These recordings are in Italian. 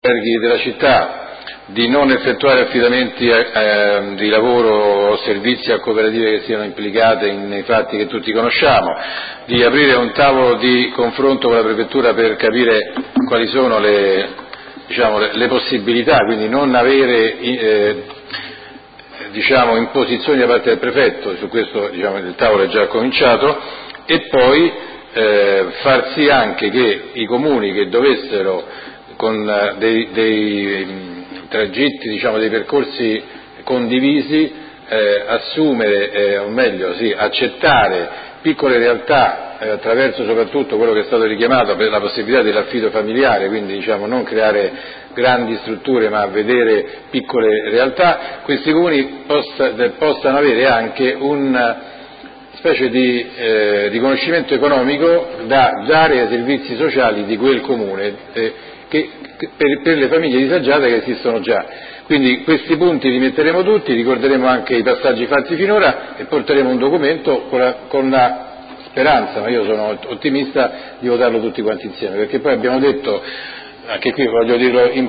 alberghi della città di non effettuare affidamenti di lavoro o servizi a cooperative che siano implicate nei fatti che tutti conosciamo, di aprire un tavolo di confronto con la Prefettura per capire quali sono le possibilità, quindi non avere imposizioni da parte del Prefetto, su questo il tavolo è già cominciato, e poi far sì anche che i comuni che dovessero con dei tragitti, dei percorsi condivisi, assumere, o meglio, accettare piccole realtà attraverso soprattutto quello che è stato richiamato per la possibilità dell'affido familiare, quindi non creare grandi strutture ma vedere piccole realtà, questi comuni possano avere anche una specie di riconoscimento economico da dare ai servizi sociali di quel comune, per le famiglie disagiate che esistono già. Quindi questi punti li metteremo tutti, ricorderemo anche i passaggi fatti finora e porteremo un documento con la speranza, ma io sono ottimista, di votarlo tutti quanti insieme, perché poi abbiamo detto, anche qui voglio dirlo in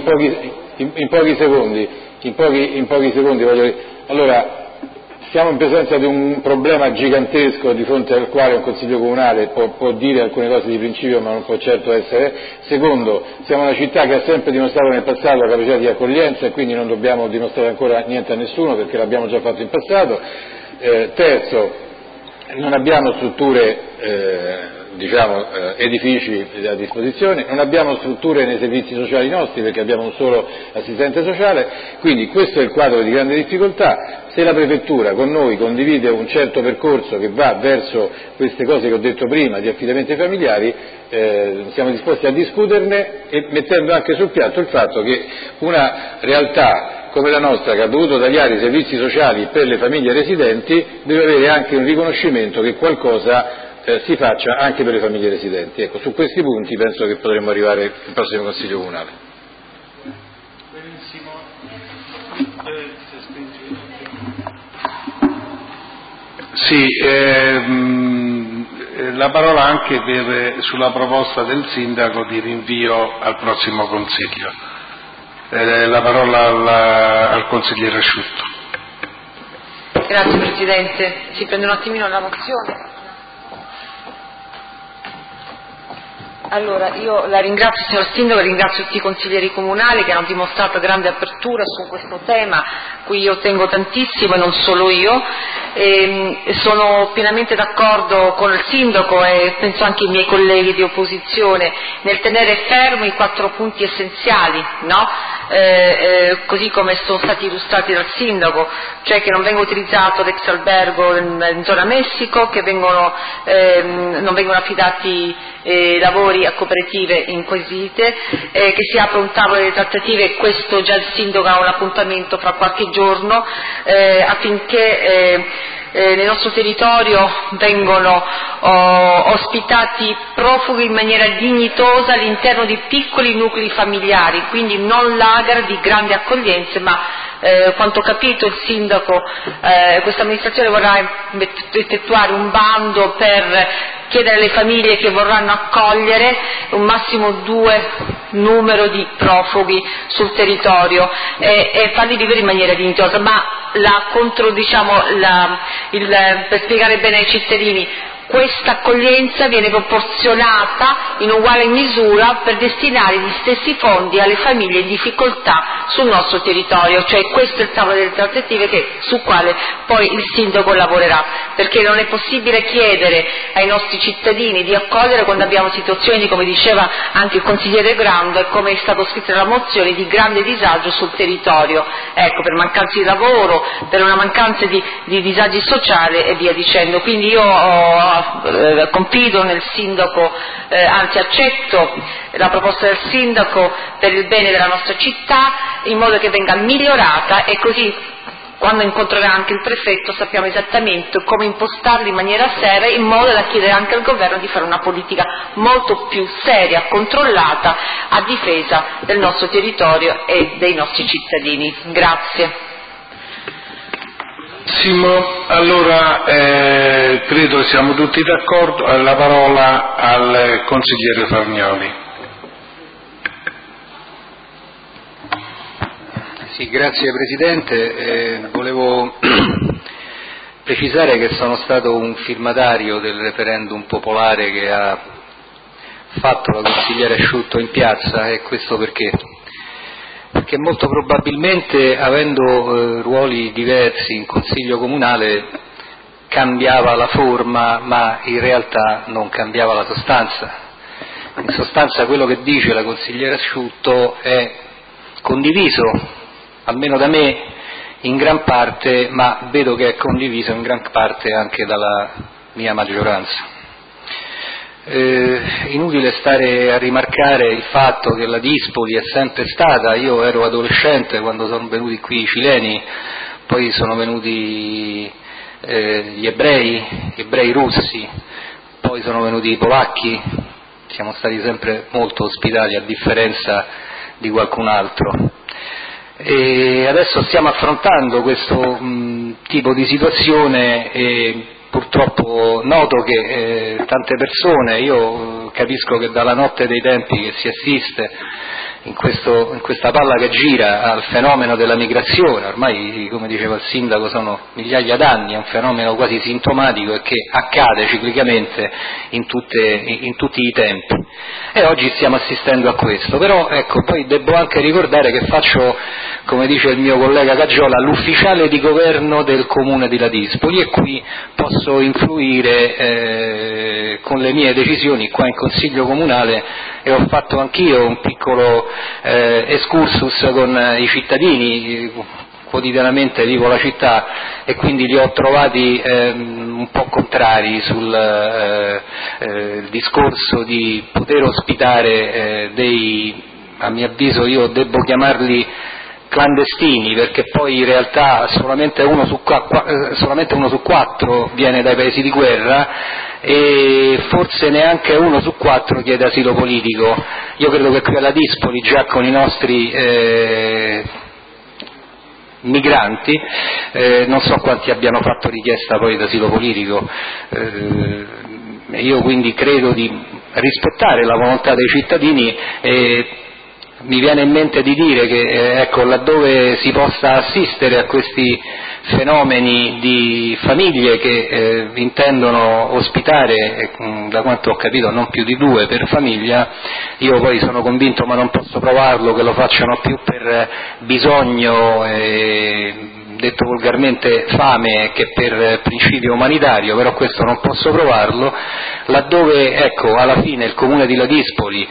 pochi secondi, voglio dire, allora, siamo in presenza di un problema gigantesco di fronte al quale un Consiglio Comunale può dire alcune cose di principio ma non può certo essere. Secondo, siamo una città che ha sempre dimostrato nel passato la capacità di accoglienza e quindi non dobbiamo dimostrare ancora niente a nessuno perché l'abbiamo già fatto in passato. Terzo, non abbiamo strutture, edifici a disposizione, non abbiamo strutture nei servizi sociali nostri perché abbiamo un solo assistente sociale, quindi questo è il quadro di grande difficoltà. Se la Prefettura con noi condivide un certo percorso che va verso queste cose che ho detto prima di affidamenti familiari, siamo disposti a discuterne e mettendo anche sul piatto il fatto che una realtà come la nostra, che ha dovuto tagliare i servizi sociali per le famiglie residenti, deve avere anche un riconoscimento che qualcosa si faccia anche per le famiglie residenti. Ecco, su questi punti penso che potremmo arrivare al prossimo Consiglio Comunale. Benissimo. Sì, la parola anche sulla proposta del Sindaco di rinvio al prossimo Consiglio. La parola al consigliere Asciutto. Grazie Presidente. Si prende un attimino la mozione. Allora, io la ringrazio signor Sindaco, ringrazio tutti i consiglieri comunali che hanno dimostrato grande apertura su questo tema, cui io tengo tantissimo e non solo io. Sono pienamente d'accordo con il Sindaco e penso anche i miei colleghi di opposizione nel tenere fermi i 4 punti essenziali, no? Così come sono stati illustrati dal Sindaco, cioè che non venga utilizzato l'ex albergo in zona Messico, che non vengono affidati lavori a cooperative inquisite, che si apre un tavolo di trattative, questo già il Sindaco ha un appuntamento fra qualche giorno, affinché nel nostro territorio vengono ospitati profughi in maniera dignitosa all'interno di piccoli nuclei familiari, quindi non lager di grande accoglienza, ma quanto ho capito il Sindaco, questa amministrazione vorrà effettuare un bando per chiedere alle famiglie che vorranno accogliere un massimo 2 numero di profughi sul territorio e farli vivere in maniera dignitosa, ma per spiegare bene ai cittadini, questa accoglienza viene proporzionata in uguale misura per destinare gli stessi fondi alle famiglie in difficoltà sul nostro territorio, cioè questo è il tavolo delle trattative su quale poi il Sindaco lavorerà, perché non è possibile chiedere ai nostri cittadini di accogliere quando abbiamo situazioni, come diceva anche il consigliere Grando e come è stato scritto nella mozione, di grande disagio sul territorio, ecco, per mancanza di lavoro, per una mancanza di disagi sociali e via dicendo. Quindi io confido nel Sindaco, anzi accetto la proposta del Sindaco per il bene della nostra città, in modo che venga migliorata e così quando incontrerà anche il prefetto sappiamo esattamente come impostarli in maniera seria, in modo da chiedere anche al governo di fare una politica molto più seria, controllata, a difesa del nostro territorio e dei nostri cittadini. Grazie. Allora credo siamo tutti d'accordo. La parola al consigliere Farnioli. Sì, grazie Presidente. Volevo precisare che sono stato un firmatario del referendum popolare che ha fatto la consigliera Asciutto in piazza, e questo perché molto probabilmente, avendo ruoli diversi in Consiglio Comunale, cambiava la forma, ma in realtà non cambiava la sostanza. In sostanza quello che dice la consigliera Asciutto è condiviso, almeno da me, in gran parte, ma vedo che è condiviso in gran parte anche dalla mia maggioranza. Inutile stare a rimarcare il fatto che la Dispoli è sempre stata, io ero adolescente quando sono venuti qui i cileni, poi sono venuti gli ebrei russi, poi sono venuti i polacchi, siamo stati sempre molto ospitali a differenza di qualcun altro. E adesso stiamo affrontando questo tipo di situazione e purtroppo noto che tante persone, io capisco che dalla notte dei tempi che si assiste in questa palla che gira al fenomeno della migrazione, ormai come diceva il Sindaco sono migliaia d'anni, è un fenomeno quasi sintomatico e che accade ciclicamente in tutti i tempi, e oggi stiamo assistendo a questo. Però ecco, poi devo anche ricordare che faccio, come dice il mio collega Caggiola, l'ufficiale di governo del comune di Ladispoli, e qui posso influire con le mie decisioni qua in Consiglio Comunale, e ho fatto anch'io un piccolo excursus con i cittadini, quotidianamente vivo la città e quindi li ho trovati un po' contrari sul discorso di poter ospitare a mio avviso io devo chiamarli clandestini, perché poi in realtà solamente uno su quattro viene dai paesi di guerra e forse neanche uno su quattro chiede asilo politico. Io credo che qui alla Dispoli, già con i nostri migranti, non so quanti abbiano fatto richiesta poi d'asilo politico, io quindi credo di rispettare la volontà dei cittadini e mi viene in mente di dire che ecco, laddove si possa assistere a questi fenomeni di famiglie che intendono ospitare, da quanto ho capito non più di 2 per famiglia, io poi sono convinto, ma non posso provarlo, che lo facciano più per bisogno detto volgarmente fame che per principio umanitario, però questo non posso provarlo, laddove ecco, alla fine il comune di Ladispoli,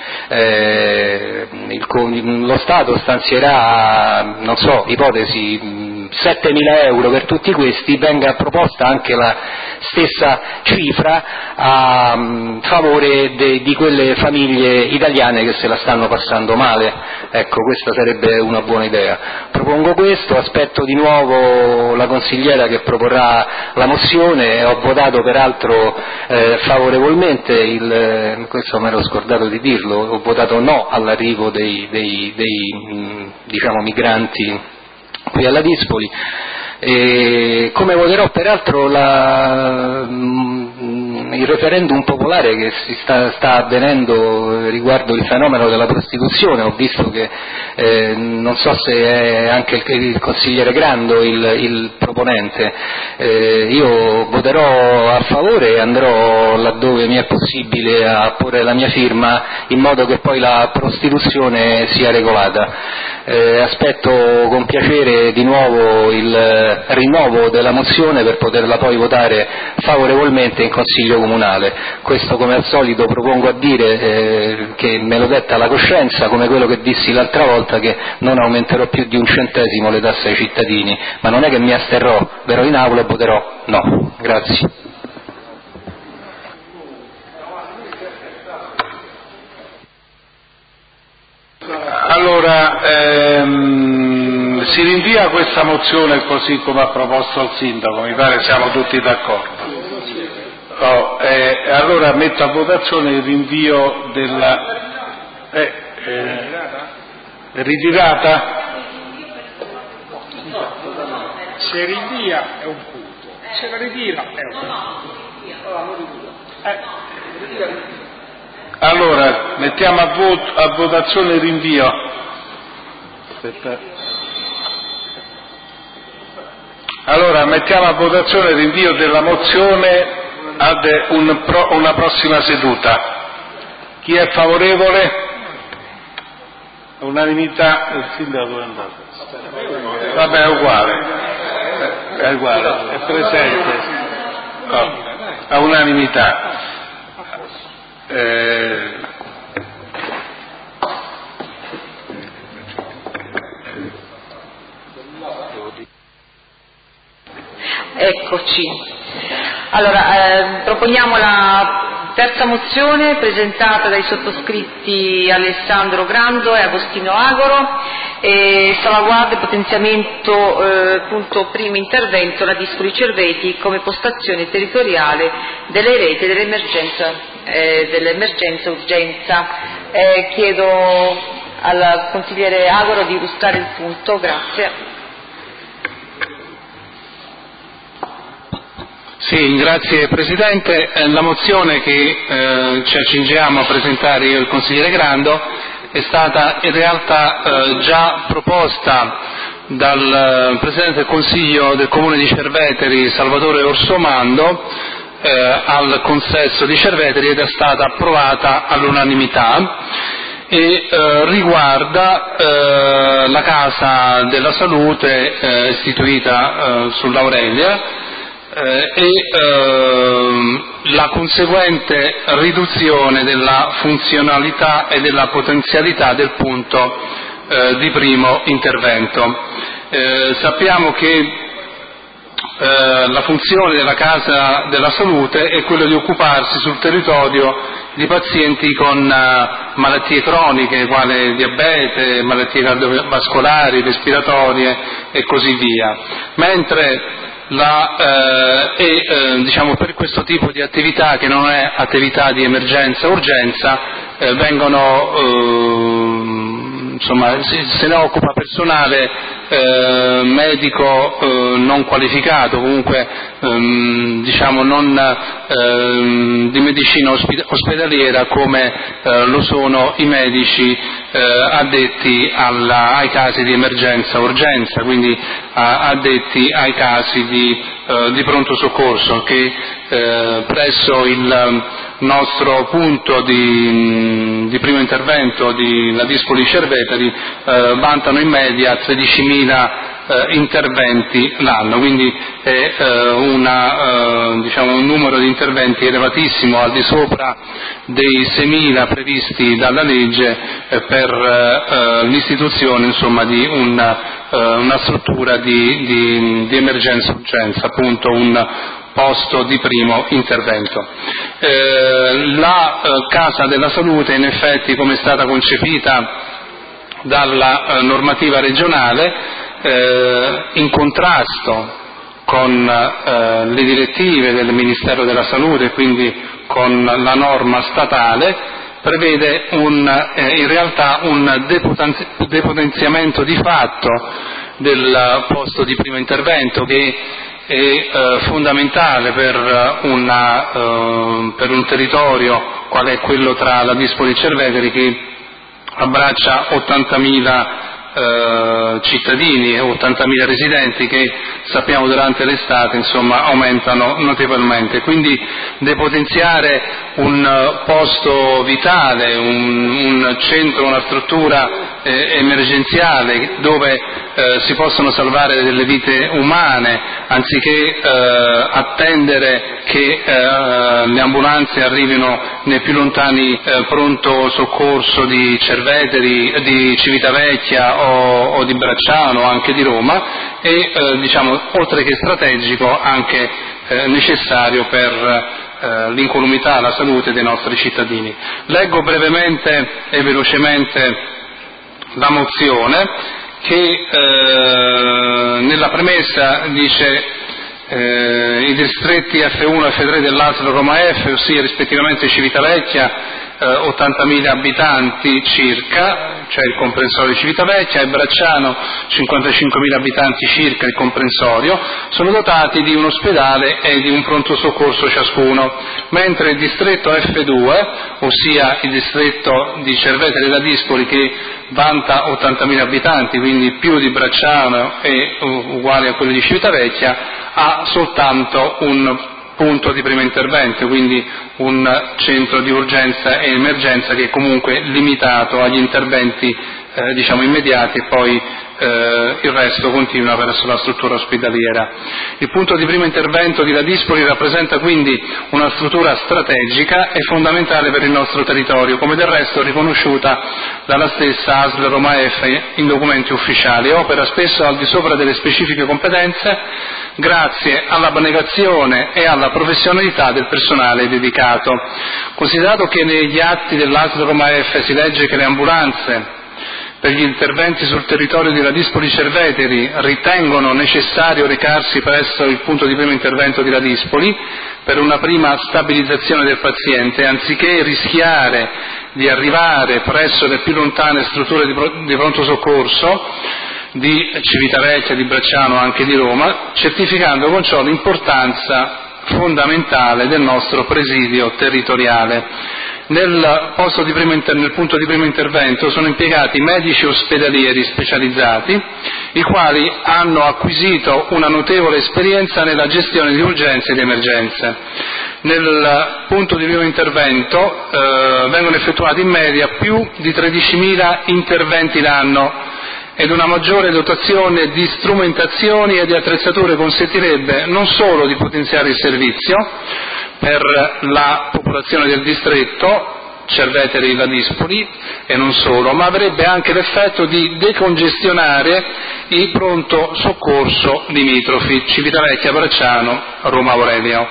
lo Stato stanzierà, non so, ipotesi, 7.000 euro per tutti questi, venga proposta anche la stessa cifra a favore di quelle famiglie italiane che se la stanno passando male. Ecco, questa sarebbe una buona idea. Propongo questo, aspetto di nuovo la consigliera che proporrà la mozione, ho votato peraltro favorevolmente, questo mi ero scordato di dirlo, ho votato no all'arrivo dei diciamo migranti qui alla Dispoli, e come voterò peraltro il referendum popolare che sta avvenendo riguardo il fenomeno della prostituzione. Ho visto che non so se è anche il consigliere Grando il proponente, io voterò a favore e andrò laddove mi è possibile a porre la mia firma in modo che poi la prostituzione sia regolata. Aspetto con piacere di nuovo il rinnovo della mozione per poterla poi votare favorevolmente in Consiglio Comunale. Questo come al solito propongo a dire che me lo detta la coscienza, come quello che dissi l'altra volta, che non aumenterò più di 1 centesimo le tasse ai cittadini, ma non è che mi asterrò, verrò in aula e voterò no. Grazie. Allora, si rinvia questa mozione così come ha proposto il Sindaco, mi pare siamo tutti d'accordo. Allora metto a votazione il rinvio della... ritirata? Se rinvia è un punto, se la ritira è un punto. Allora, mettiamo a votazione il rinvio. Aspetta. Allora mettiamo a votazione il rinvio della mozione ad una prossima seduta. Chi è favorevole? Unanimità. Il sindaco dove è andato? Vabbè, è uguale, è presente. A unanimità. Eccoci. Allora, proponiamo la terza mozione presentata dai sottoscritti Alessandro Grando e Agostino Agoro, salvaguardia e potenziamento, punto primo intervento, la Dispoli Cerveti come postazione territoriale delle reti dell'emergenza urgenza. Chiedo al consigliere Agoro di illustrare il punto, grazie. Sì, grazie Presidente. La mozione che ci accingiamo a presentare io e il consigliere Grando è stata in realtà già proposta dal Presidente del Consiglio del Comune di Cerveteri, Salvatore Orsomando, al consesso di Cerveteri ed è stata approvata all'unanimità e riguarda la Casa della Salute istituita sull'Aurelia e la conseguente riduzione della funzionalità e della potenzialità del punto di primo intervento. Sappiamo che la funzione della Casa della Salute è quella di occuparsi sul territorio di pazienti con malattie croniche, quali diabete, malattie cardiovascolari, respiratorie e così via, mentre diciamo per questo tipo di attività, che non è attività di emergenza urgenza, se ne occupa personale medico non qualificato, comunque non di medicina ospedaliera come lo sono i medici addetti ai casi di emergenza urgenza, quindi addetti ai casi di pronto soccorso, che presso il nostro punto di primo intervento di La Dispoli Cerveteri vantano in media 13.000 interventi l'anno, quindi è un numero di interventi elevatissimo, al di sopra dei 6.000 previsti dalla legge per l'istituzione di una struttura di emergenza urgenza, appunto un posto di primo intervento. La Casa della Salute, in effetti, come è stata concepita dalla normativa regionale, in contrasto con le direttive del Ministero della Salute, quindi con la norma statale, prevede in realtà un depotenziamento di fatto del posto di primo intervento, che è fondamentale per un territorio qual è quello tra La Dispoli e Cerveteri, che abbraccia 80.000 cittadini e 80.000 residenti, che sappiamo durante l'estate aumentano notevolmente. Quindi depotenziare un posto vitale, un centro, una struttura emergenziale dove si possono salvare delle vite umane, anziché attendere che le ambulanze arrivino nei più lontani pronto soccorso di Cerveteri, di Civitavecchia o di Bracciano, anche di Roma, e oltre che strategico anche necessario per l'incolumità, la salute dei nostri cittadini. Leggo brevemente e velocemente la mozione, che nella premessa dice i distretti F1 e F3 dell'ASL Roma F, ossia rispettivamente Civitavecchia, 80.000 abitanti circa, cioè il comprensorio di Civitavecchia, e Bracciano 55.000 abitanti circa il comprensorio, sono dotati di un ospedale e di un pronto soccorso ciascuno, mentre il distretto F2, ossia il distretto di Cerveteri e La Dispoli, che vanta 80.000 abitanti, quindi più di Bracciano e uguale a quello di Civitavecchia, ha soltanto un punto di primo intervento, quindi un centro di urgenza e emergenza che è comunque limitato agli interventi immediati, e poi il resto continua verso la struttura ospedaliera. Il punto di primo intervento di La Dispoli rappresenta quindi una struttura strategica e fondamentale per il nostro territorio, come del resto riconosciuta dalla stessa ASL Roma F in documenti ufficiali. Opera spesso al di sopra delle specifiche competenze grazie all'abnegazione e alla professionalità del personale dedicato. Considerato che negli atti dell'ASL Roma F si legge che le ambulanze per gli interventi sul territorio di La Dispoli Cerveteri ritengono necessario recarsi presso il punto di primo intervento di La Dispoli per una prima stabilizzazione del paziente, anziché rischiare di arrivare presso le più lontane strutture di pronto soccorso di Civitavecchia, di Bracciano, anche di Roma, certificando con ciò l'importanza fondamentale del nostro presidio territoriale. Nel punto di primo intervento sono impiegati medici ospedalieri specializzati, i quali hanno acquisito una notevole esperienza nella gestione di urgenze ed emergenze. Nel punto di primo intervento vengono effettuati in media più di 13.000 interventi l'anno, ed una maggiore dotazione di strumentazioni e di attrezzature consentirebbe non solo di potenziare il servizio per la popolazione del distretto Cerveteri e La Dispoli e non solo, ma avrebbe anche l'effetto di decongestionare i pronto soccorso limitrofi Civitavecchia, Bracciano, Roma Aurelio.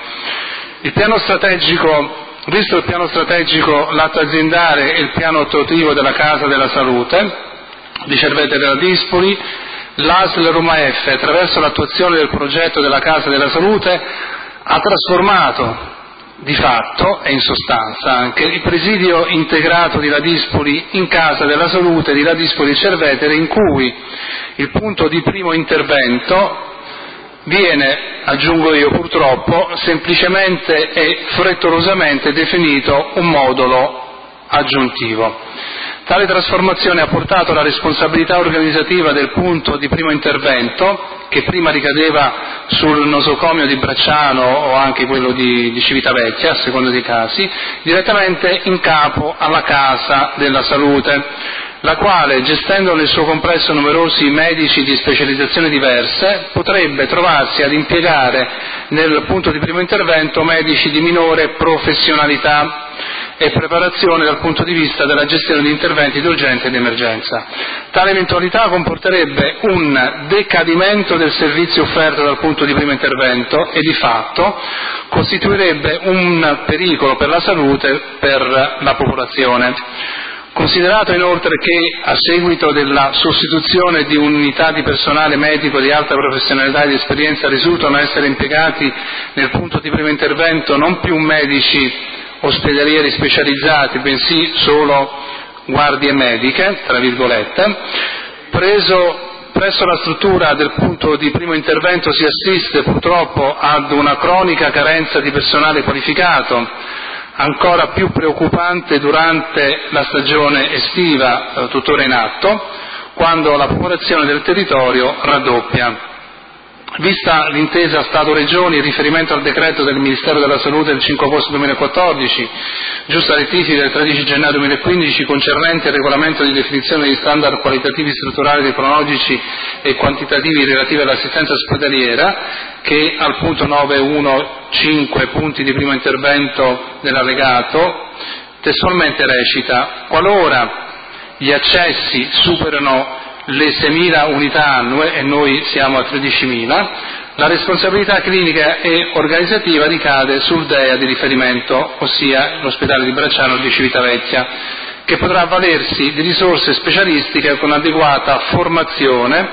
Visto il piano strategico, l'atto aziendale e il piano attuativo della Casa della Salute di Cerveteri e La Dispoli, l'ASL Roma F, attraverso l'attuazione del progetto della Casa della Salute, ha trasformato di fatto e in sostanza anche il presidio integrato di La Dispoli in Casa della Salute di La Dispoli Cerveteri, in cui il punto di primo intervento viene, aggiungo io purtroppo, semplicemente e frettolosamente definito un modulo aggiuntivo. Tale trasformazione ha portato la responsabilità organizzativa del punto di primo intervento, che prima ricadeva sul nosocomio di Bracciano o anche quello di Civitavecchia, a seconda dei casi, direttamente in capo alla Casa della Salute, la quale, gestendo nel suo complesso numerosi medici di specializzazioni diverse, potrebbe trovarsi ad impiegare nel punto di primo intervento medici di minore professionalità e preparazione dal punto di vista della gestione di interventi di urgenza ed emergenza. Tale eventualità comporterebbe un decadimento del servizio offerto dal punto di primo intervento e di fatto costituirebbe un pericolo per la salute per la popolazione. Considerato inoltre che a seguito della sostituzione di unità di personale medico di alta professionalità e di esperienza risultano essere impiegati nel punto di primo intervento non più medici ospedalieri specializzati, bensì solo guardie mediche, tra virgolette, presso la struttura del punto di primo intervento si assiste purtroppo ad una cronica carenza di personale qualificato, ancora più preoccupante durante la stagione estiva tuttora in atto, quando la popolazione del territorio raddoppia. Vista l'intesa Stato-Regioni in riferimento al decreto del Ministero della Salute del 5 agosto 2014, giusta rettifica del 13 gennaio 2015 concernente il regolamento di definizione di standard qualitativi strutturali dei pronologici e quantitativi relativi all'assistenza ospedaliera, che al punto 9.1.5 punti di primo intervento dell'allegato testualmente recita: qualora gli accessi superano le 6.000 unità annue, e noi siamo a 13.000, la responsabilità clinica e organizzativa ricade sul DEA di riferimento, ossia l'ospedale di Bracciano o di Civitavecchia, che potrà avvalersi di risorse specialistiche con adeguata formazione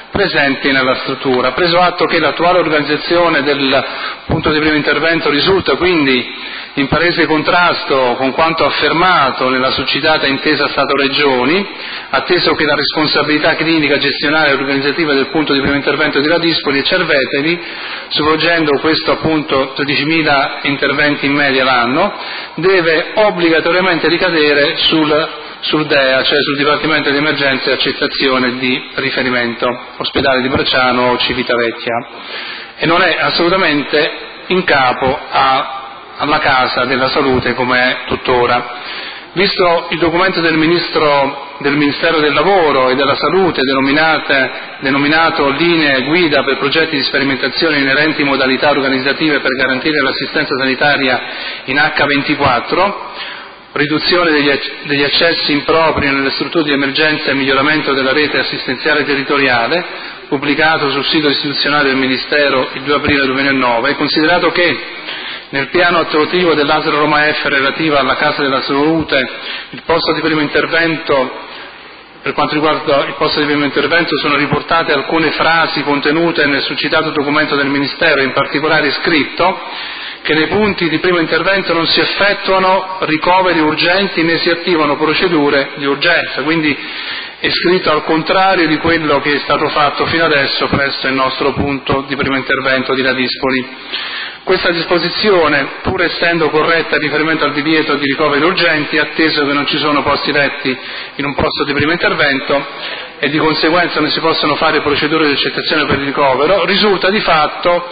presenti nella struttura. Preso atto che l'attuale organizzazione del punto di primo intervento risulta quindi in palese contrasto con quanto affermato nella succitata intesa Stato-Regioni, atteso che la responsabilità clinica, gestionale e organizzativa del punto di primo intervento di Ladispoli e Cerveteri, svolgendo questo appunto 13.000 interventi in media l'anno, deve obbligatoriamente ricadere sul DEA, cioè sul Dipartimento di Emergenza e Accettazione di Riferimento, Ospedale di Bracciano o Civitavecchia, e non è assolutamente in capo alla Casa della Salute come è tuttora. Visto il documento del Ministero del Lavoro e della Salute denominato Linee guida per progetti di sperimentazione inerenti modalità organizzative per garantire l'assistenza sanitaria in H24, riduzione degli accessi impropri nelle strutture di emergenza e miglioramento della rete assistenziale territoriale, pubblicato sul sito istituzionale del Ministero il 2 aprile 2009, considerato che nel piano attuativo dell'ASL Roma F relativa alla Casa della Salute, il posto di primo intervento, per quanto riguarda il posto di primo intervento, sono riportate alcune frasi contenute nel succitato documento del Ministero, in particolare scritto che nei punti di primo intervento non si effettuano ricoveri urgenti né si attivano procedure di urgenza, quindi è scritto al contrario di quello che è stato fatto fino adesso presso il nostro punto di primo intervento di Ladispoli. Questa disposizione, pur essendo corretta in riferimento al divieto di ricoveri urgenti, atteso che non ci sono posti letti in un posto di primo intervento e di conseguenza non si possono fare procedure di accettazione per il ricovero, risulta di fatto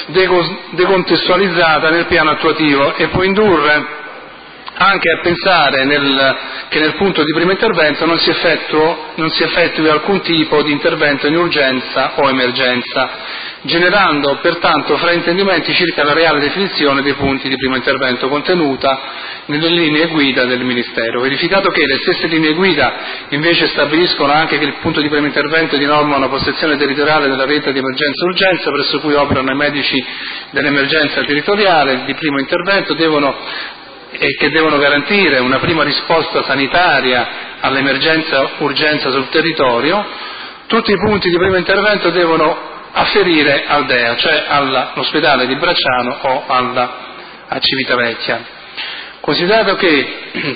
decontestualizzata nel piano attuativo e può indurre anche a pensare che nel punto di primo intervento non si effettui alcun tipo di intervento in urgenza o emergenza, generando pertanto fraintendimenti circa la reale definizione dei punti di primo intervento contenuta nelle linee guida del Ministero. Verificato che le stesse linee guida invece stabiliscono anche che il punto di primo intervento è di norma una postazione territoriale della rete di emergenza e urgenza, presso cui operano i medici dell'emergenza territoriale di primo intervento che devono garantire una prima risposta sanitaria all'emergenza urgenza sul territorio, tutti i punti di primo intervento devono afferire al DEA, cioè all'ospedale di Bracciano o a Civitavecchia. Considerato che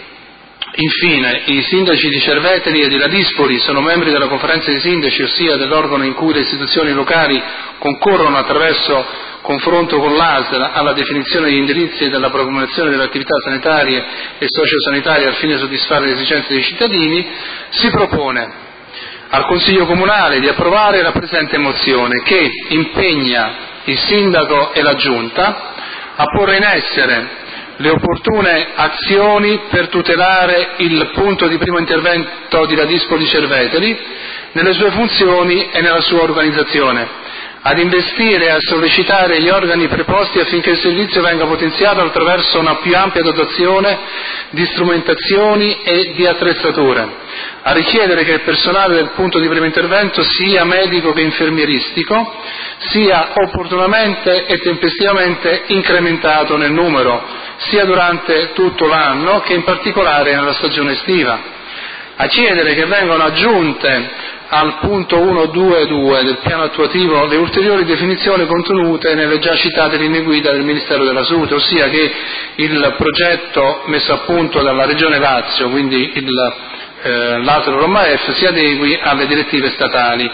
infine i sindaci di Cerveteri e di Ladispoli sono membri della conferenza dei sindaci, ossia dell'organo in cui le istituzioni locali concorrono attraverso confronto con l'ASL alla definizione degli indirizzi e della programmazione delle attività sanitarie e sociosanitarie al fine di soddisfare le esigenze dei cittadini, si propone al Consiglio Comunale di approvare la presente mozione che impegna il Sindaco e la Giunta a porre in essere le opportune azioni per tutelare il punto di primo intervento di Ladispoli Cerveteri nelle sue funzioni e nella sua organizzazione, ad investire e a sollecitare gli organi preposti affinché il servizio venga potenziato attraverso una più ampia dotazione di strumentazioni e di attrezzature, a richiedere che il personale del punto di primo intervento, sia medico che infermieristico, sia opportunamente e tempestivamente incrementato nel numero, sia durante tutto l'anno che in particolare nella stagione estiva, a chiedere che vengano aggiunte al punto 1.2.2 del piano attuativo le ulteriori definizioni contenute nelle già citate linee guida del Ministero della Salute, ossia che il progetto messo a punto dalla Regione Lazio, quindi l'ASL Roma F, si adegui alle direttive statali,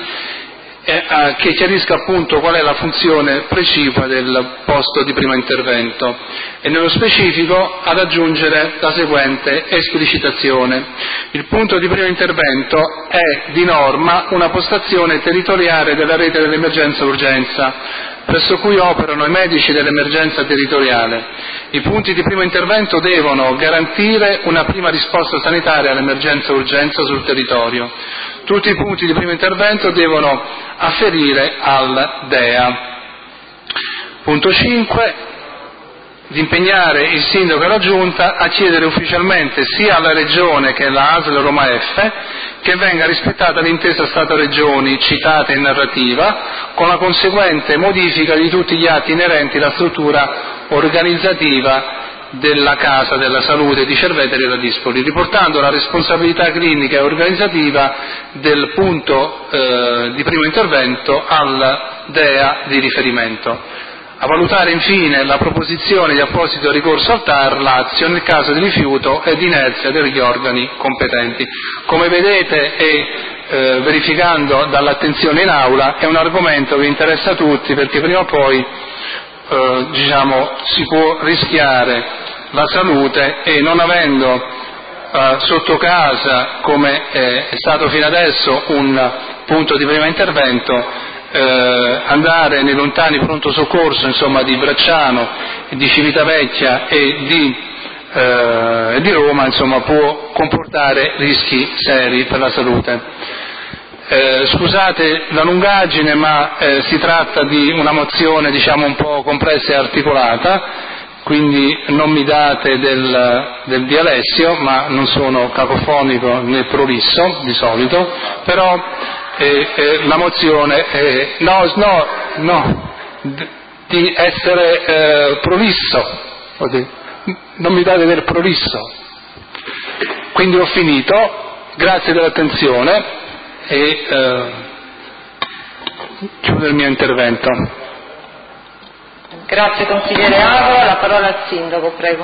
che chiarisca appunto qual è la funzione precipua del posto di primo intervento e nello specifico ad aggiungere la seguente esplicitazione: il punto di primo intervento è di norma una postazione territoriale della rete dell'emergenza urgenza presso cui operano i medici dell'emergenza territoriale. I punti di primo intervento devono garantire una prima risposta sanitaria all'emergenza urgenza sul territorio. Tutti i punti di primo intervento devono afferire al DEA. Punto 5. Di impegnare il Sindaco e la Giunta a chiedere ufficialmente sia alla Regione che alla ASL Roma F che venga rispettata l'intesa Stato-Regioni citata in narrativa, con la conseguente modifica di tutti gli atti inerenti alla struttura organizzativa della Casa della Salute di Cerveteri e la Dispoli, riportando la responsabilità clinica e organizzativa del punto di primo intervento al DEA di riferimento. A valutare infine la proposizione di apposito ricorso al TAR Lazio nel caso di rifiuto e di inerzia degli organi competenti. Come vedete e verificando dall'attenzione in aula è un argomento che interessa a tutti, perché prima o poi si può rischiare la salute e, non avendo sotto casa, come è stato fino adesso, un punto di primo intervento, andare nei lontani pronto soccorso di Bracciano, di Civitavecchia e di Roma può comportare rischi seri per la salute. Scusate la lungaggine, ma si tratta di una mozione un po' complessa e articolata, quindi non mi date del di Alessio, ma non sono cacofonico né prolisso di solito, però la mozione è di essere prolisso, non mi date del prolisso, quindi ho finito, grazie dell'attenzione e chiudo il mio intervento. Grazie consigliere Agro, la parola al sindaco, prego.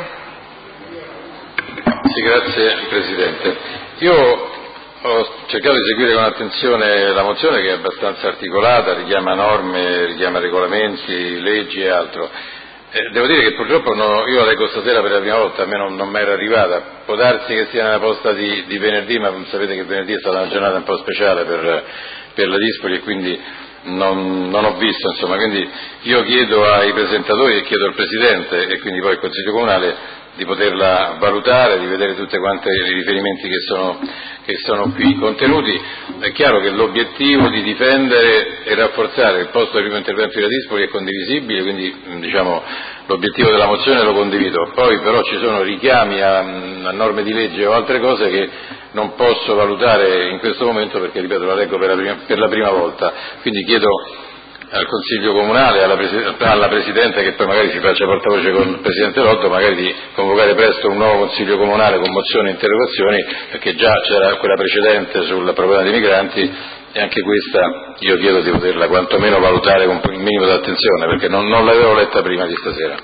Sì, grazie Presidente. Io ho cercato di seguire con attenzione la mozione, che è abbastanza articolata, richiama norme, richiama regolamenti, leggi e altro. Devo dire che purtroppo io la leggo stasera per la prima volta, a me non mi era arrivata, può darsi che sia nella posta di venerdì, ma sapete che venerdì è stata una giornata un po' speciale per la Dispoli e quindi non ho visto, quindi io chiedo ai presentatori e chiedo al Presidente e quindi poi al Consiglio Comunale di poterla valutare, di vedere tutte quante i riferimenti che sono qui contenuti. È chiaro che l'obiettivo di difendere e rafforzare il posto di primo intervento di Dispoli è condivisibile, quindi l'obiettivo della mozione lo condivido, poi però ci sono richiami a norme di legge o altre cose che non posso valutare in questo momento perché, ripeto, la leggo per la prima volta, quindi chiedo al Consiglio Comunale, alla Presidente, che poi magari si faccia portavoce con il Presidente Lotto, magari di convocare presto un nuovo Consiglio Comunale con mozioni e interrogazioni, perché già c'era quella precedente sul problema dei migranti e anche questa io chiedo di poterla quantomeno valutare con il minimo di attenzione, perché non l'avevo letta prima di stasera.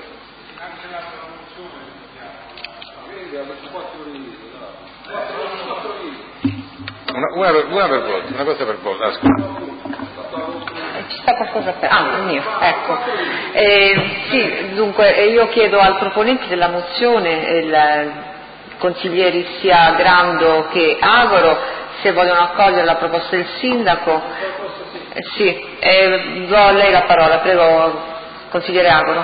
Una cosa per volta, scusa. Ci sta qualcosa per... il mio, ecco. Sì, dunque io chiedo al proponente della mozione, i consiglieri sia Grando che Agoro, se vogliono accogliere la proposta del sindaco. Sì, do a lei la parola, prego, consigliere Agoro.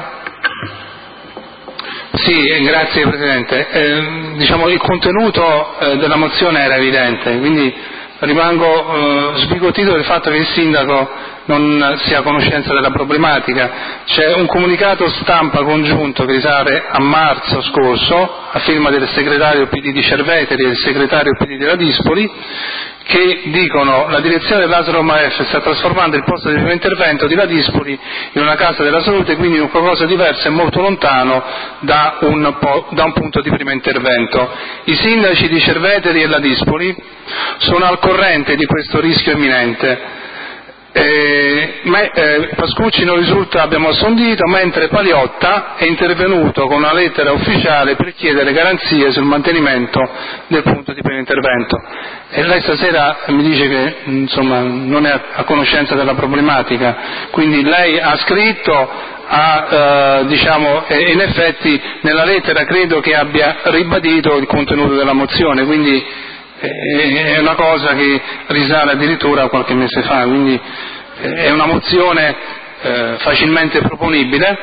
Sì, grazie Presidente. Il contenuto della mozione era evidente, quindi rimango sbigottito del fatto che il sindaco non sia a conoscenza della problematica. C'è un comunicato stampa congiunto che risale a marzo scorso, a firma del segretario PD di Cerveteri e del segretario PD della Dispoli, che dicono: la direzione dell'ASL Roma F sta trasformando il posto di primo intervento di La Dispoli in una casa della salute, quindi in qualcosa di diverso e molto lontano da un punto di primo intervento. I sindaci di Cerveteri e La Dispoli sono al corrente di questo rischio imminente. Pascucci non risulta abbiamo assondito, mentre Paliotta è intervenuto con una lettera ufficiale per chiedere garanzie sul mantenimento del punto di primo intervento. E lei stasera mi dice che non è a conoscenza della problematica, quindi lei ha scritto, e in effetti nella lettera credo che abbia ribadito il contenuto della mozione, quindi è una cosa che risale addirittura a qualche mese fa, quindi è una mozione facilmente proponibile,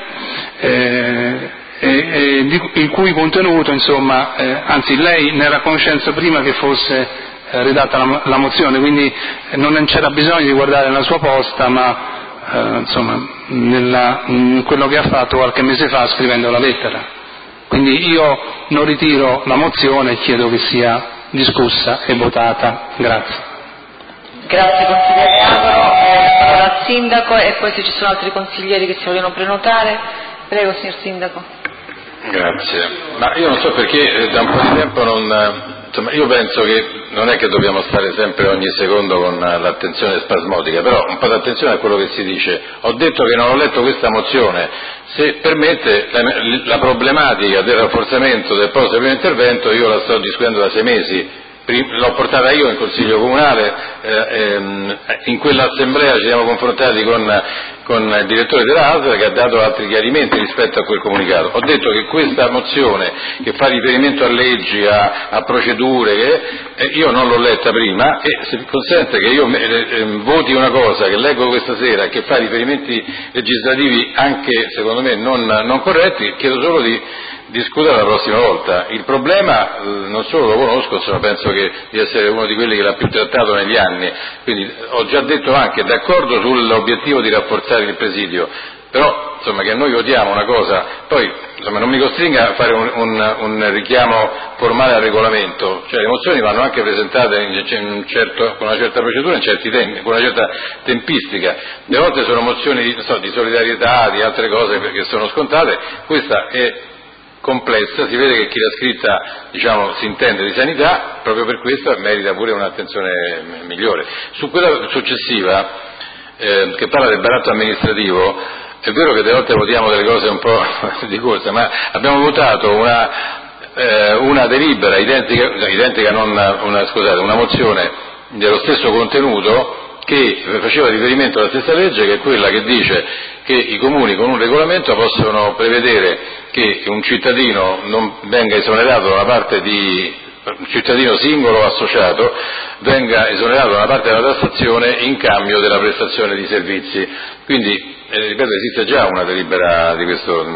il cui contenuto, anzi lei ne era a conoscenza prima che fosse redatta la mozione, quindi non c'era bisogno di guardare la sua posta, ma quello che ha fatto qualche mese fa scrivendo la lettera. Quindi io non ritiro la mozione e chiedo che sia discussa e votata. Grazie. Grazie consigliere Agoro, parola al sindaco e poi se ci sono altri consiglieri che si vogliono prenotare. Prego signor sindaco. Grazie. Ma io non so perché da un po' di tempo insomma, io penso che non è che dobbiamo stare sempre ogni secondo con l'attenzione spasmodica, però un po' di attenzione a quello che si dice. Ho detto che non ho letto questa mozione, se permette la problematica del rafforzamento del posto primo intervento io la sto discutendo da 6 mesi. L'ho portata io in Consiglio Comunale, in quell'assemblea ci siamo confrontati con il direttore della ASL che ha dato altri chiarimenti rispetto a quel comunicato. Ho detto che questa mozione che fa riferimento a leggi, a procedure, io non l'ho letta prima e se consente che io voti una cosa che leggo questa sera che fa riferimenti legislativi anche secondo me non corretti, chiedo solo di discutere la prossima volta. Il problema non solo lo conosco, insomma, penso di essere uno di quelli che l'ha più trattato negli anni, quindi ho già detto anche d'accordo sull'obiettivo di rafforzare il presidio, però insomma che noi votiamo una cosa, poi insomma non mi costringa a fare un richiamo formale al regolamento, cioè le mozioni vanno anche presentate con una certa procedura, in certi tempi, con una certa tempistica, le volte sono mozioni di solidarietà, di altre cose che sono scontate, questa è complessa, si vede che chi l'ha scritta si intende di sanità, proprio per questo merita pure un'attenzione migliore. Su quella successiva, che parla del baratto amministrativo, è vero che delle volte votiamo delle cose un po' di corsa, ma abbiamo votato una delibera una mozione dello stesso contenuto che faceva riferimento alla stessa legge, che è quella che dice che i comuni con un regolamento possono prevedere che un cittadino non venga esonerato da una parte un cittadino singolo o associato venga esonerato da una parte della tassazione in cambio della prestazione di servizi. Quindi, ripeto, esiste già una delibera di questo,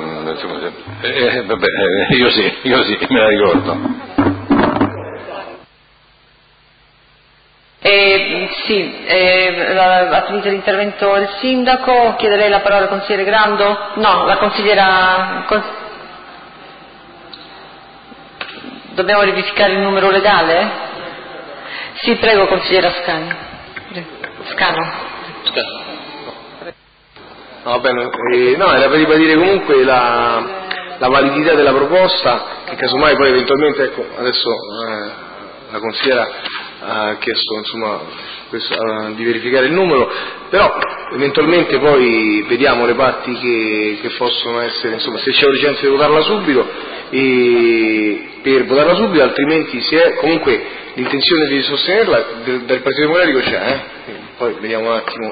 io sì, me la ricordo. Ha finito l'intervento il sindaco, chiede lei la parola al consigliere Grando? No, la consigliera... Dobbiamo verificare il numero legale? Sì, prego consigliera Scano. Va bene, era per ribadire comunque la validità della proposta, che casomai poi eventualmente, ecco, adesso la consigliera ha chiesto di verificare il numero, però eventualmente poi vediamo le parti che possono essere, se c'è urgenza di votarla subito per votarla subito, altrimenti se è comunque l'intenzione di sostenerla del Partito Democratico c'è, poi vediamo un attimo.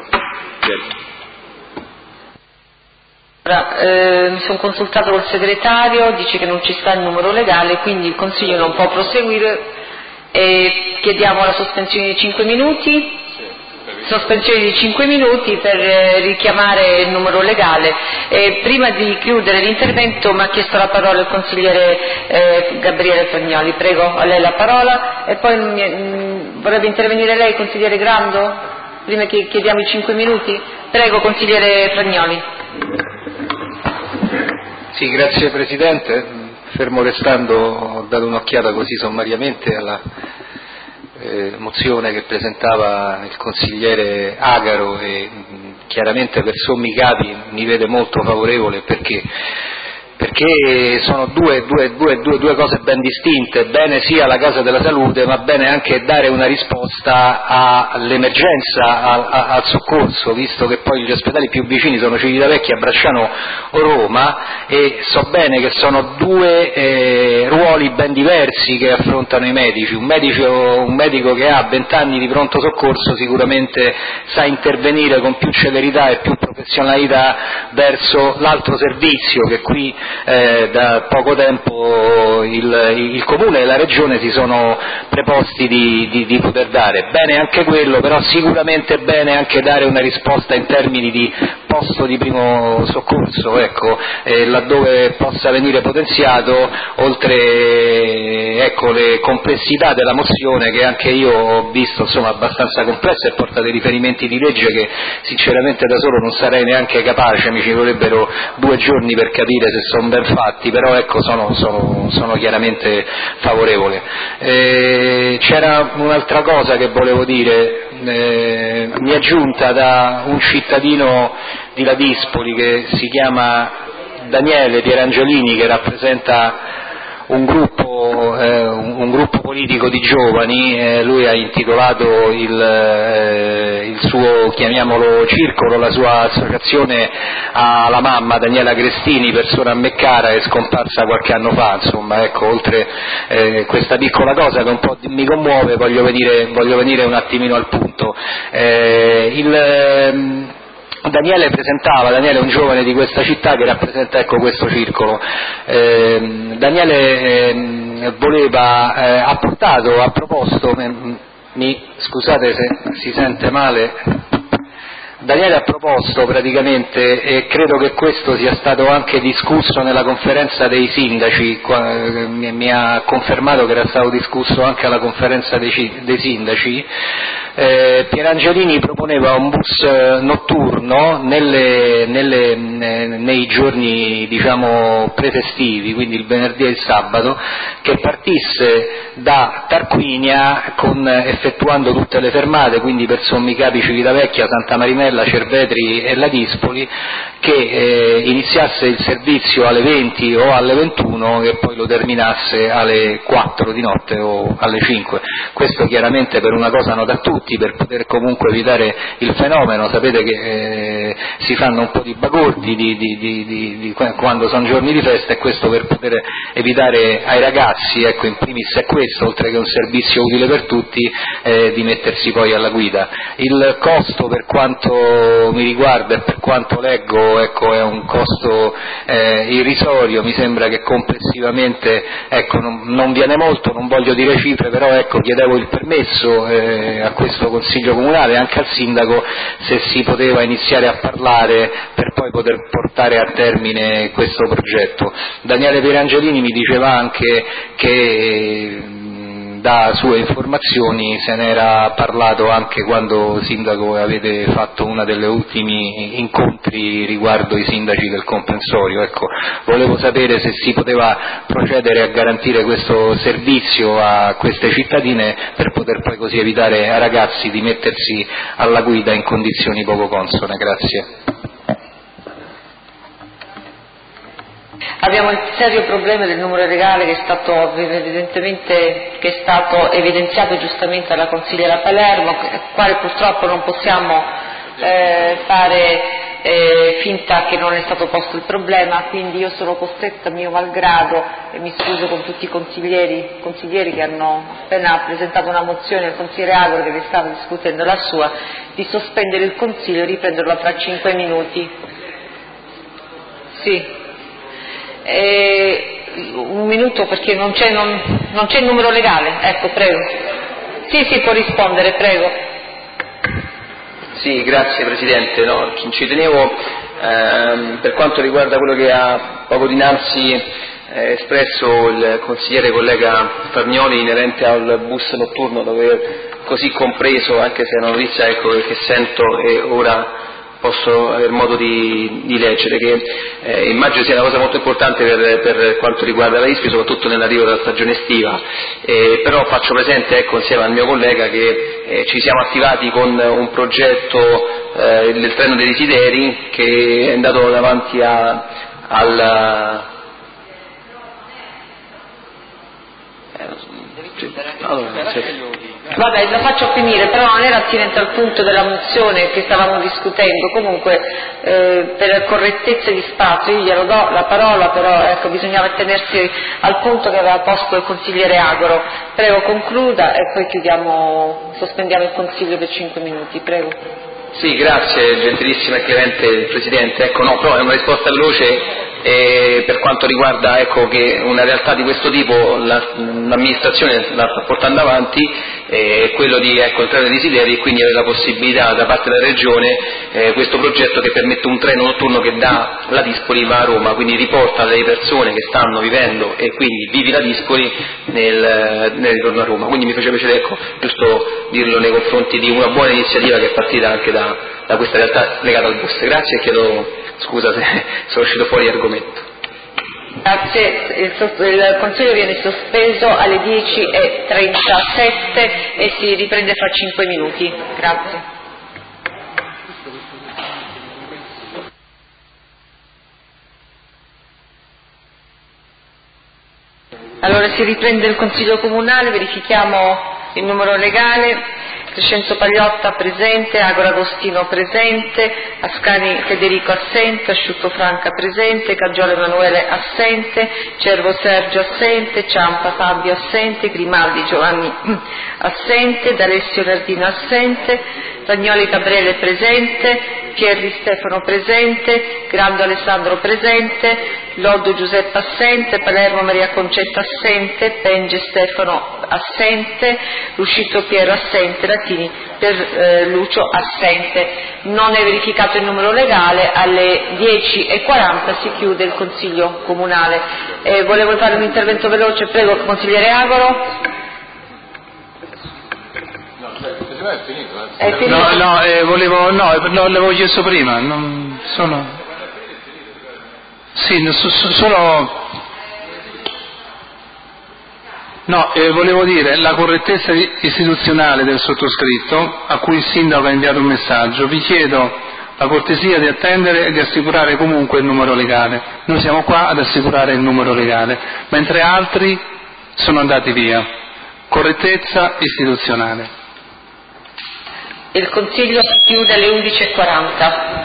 Mi sono consultato col segretario, dice che non ci sta il numero legale, quindi il Consiglio non può proseguire e chiediamo la sospensione di 5 minuti. Sospensione di 5 minuti per richiamare il numero legale. Prima di chiudere l'intervento mi ha chiesto la parola il consigliere Gabriele Fragnoli. Prego, a lei la parola. E poi vorrebbe intervenire lei, consigliere Grando? Prima che chiediamo i 5 minuti? Prego, consigliere Fragnoli. Sì, grazie Presidente. Fermo restando, ho dato un'occhiata così sommariamente alla mozione che presentava il consigliere Agaro e chiaramente per sommi capi mi vede molto favorevole perché sono due cose ben distinte. Bene sia la Casa della Salute, ma bene anche dare una risposta all'emergenza, al soccorso, visto che poi gli ospedali più vicini sono Civitavecchia, Bracciano o Roma, e so bene che sono due ruoli ben diversi che affrontano i medici. Un medico che ha 20 anni di pronto soccorso sicuramente sa intervenire con più celerità e più professionalità verso l'altro servizio che qui da poco tempo il Comune e la Regione si sono preposti di poter dare. Bene anche quello, però sicuramente bene anche dare una risposta in termini di posto di primo soccorso, laddove possa venire potenziato, oltre le complessità della mozione che anche io ho visto abbastanza complessa e porta dei riferimenti di legge che sinceramente da solo non sarei neanche capace, mi ci vorrebbero 2 giorni per capire se sono ben fatti, però sono chiaramente favorevole. C'era un'altra cosa che volevo dire, mi è giunta da un cittadino di Ladispoli che si chiama Daniele Pierangiolini, che rappresenta un gruppo politico di giovani. Lui ha intitolato il suo, chiamiamolo, circolo, la sua associazione alla mamma Daniela Crestini, persona a me cara, è scomparsa qualche anno fa. Insomma, ecco, oltre questa piccola cosa che un po' mi commuove, voglio venire un attimino al punto. Daniele è un giovane di questa città che rappresenta, ecco, questo circolo. Daniele ha proposto, scusate se si sente male. Daniele ha proposto praticamente, e credo che questo sia stato anche discusso nella conferenza dei sindaci, mi ha confermato che era stato discusso anche alla conferenza dei sindaci. Pierangiolini proponeva un bus notturno nei giorni, diciamo, prefestivi, quindi il venerdì e il sabato, che partisse da Tarquinia effettuando tutte le fermate, quindi per Sommicapi, Civitavecchia, Santa Marinella, Cervetri e La Dispoli, che iniziasse il servizio alle 20 o alle 21 e poi lo terminasse alle 4 di notte o alle 5. Questo chiaramente per una cosa nota a tutti, per poter comunque evitare il fenomeno. Sapete che si fanno un po' di bagordi quando sono giorni di festa, e questo per poter evitare ai ragazzi, ecco, in primis è questo, oltre che un servizio utile per tutti, di mettersi poi alla guida. Il costo, per quanto mi riguarda e per quanto leggo, ecco, è un costo irrisorio. Mi sembra che complessivamente, ecco, non viene molto, non voglio dire cifre, però ecco, chiedevo il permesso a questo Consiglio Comunale, anche al Sindaco, se si poteva iniziare a parlare per poi poter portare a termine questo progetto. Daniele Pierangiolini mi diceva anche che da sue informazioni se n'era parlato anche quando Sindaco avete fatto uno degli ultimi incontri riguardo i sindaci del comprensorio. Ecco, volevo sapere se si poteva procedere a garantire questo servizio a queste cittadine per poter poi così evitare ai ragazzi di mettersi alla guida in condizioni poco consone. Grazie. Abbiamo il serio problema del numero legale che è stato evidenziato giustamente dalla consigliera Palermo, quale purtroppo non possiamo fare finta che non è stato posto il problema, quindi io sono costretta, mio malgrado, e mi scuso con tutti i consiglieri che hanno appena presentato una mozione, il consigliere Agro che vi stava discutendo la sua, di sospendere il consiglio e riprenderlo fra 5 minuti. Sì. Un minuto, perché non c'è il numero legale. Ecco, prego. Sì, può rispondere, prego. Sì, grazie Presidente. No, ci tenevo, per quanto riguarda quello che ha poco dinanzi espresso il consigliere collega Fargnoli inerente al bus notturno, dove così compreso, anche se è una notizia, ecco, che sento e ora posso avere modo di leggere, che immagino sia una cosa molto importante per quanto riguarda la Ispia, soprattutto nell'arrivo della stagione estiva, però faccio presente, ecco, insieme al mio collega, che ci siamo attivati con un progetto del treno dei desideri che è andato davanti Vabbè, la faccio finire, però non era attinente al punto della mozione che stavamo discutendo. Comunque, per correttezza di spazio, io glielo do la parola, però ecco, bisognava tenersi al punto che aveva posto il consigliere Agoro. Prego, concluda e poi sospendiamo il consiglio per 5 minuti, prego. Sì, grazie, gentilissima e clemente Presidente. Ecco, no, però è una risposta veloce. Per quanto riguarda, ecco, che una realtà di questo tipo l'amministrazione la sta portando avanti, quello di, ecco, il treno dei desideri, e quindi avere la possibilità da parte della Regione questo progetto che permette un treno notturno che da La Dispoli va a Roma, quindi riporta le persone che stanno vivendo e quindi vivi La Dispoli nel ritorno a Roma. Quindi mi faceva piacere, ecco, giusto dirlo nei confronti di una buona iniziativa che è partita anche da questa realtà legata al bus. Grazie e chiedo scusa se sono uscito fuori argomento. Grazie, il Consiglio viene sospeso alle 10:37 e si riprende fra 5 minuti. Grazie. Allora si riprende il Consiglio Comunale, verifichiamo il numero legale. Crescenzo Pagliotta presente, Agora Agostino presente, Ascani Federico assente, Asciutto Franca presente, Cagiolo Emanuele assente, Cervo Sergio assente, Ciampa Fabio assente, Grimaldi Giovanni assente, D'Alessio Nardino assente, Ragnoli Gabriele presente, Pierri Stefano presente, Grando Alessandro presente, Loddo Giuseppe assente, Palermo Maria Concetta assente, Penge Stefano assente, Ruscito Piero assente, Latini per Lucio assente. Non è verificato il numero legale, alle 10:40 si chiude il Consiglio Comunale. Volevo fare un intervento veloce, prego consigliere Agoro. È finito? L'avevo chiesto prima, volevo dire la correttezza istituzionale del sottoscritto, a cui il sindaco ha inviato un messaggio. Vi chiedo la cortesia di attendere e di assicurare comunque il numero legale. Noi siamo qua ad assicurare il numero legale, mentre altri sono andati via. Correttezza istituzionale. Il Consiglio si chiude alle 11:40.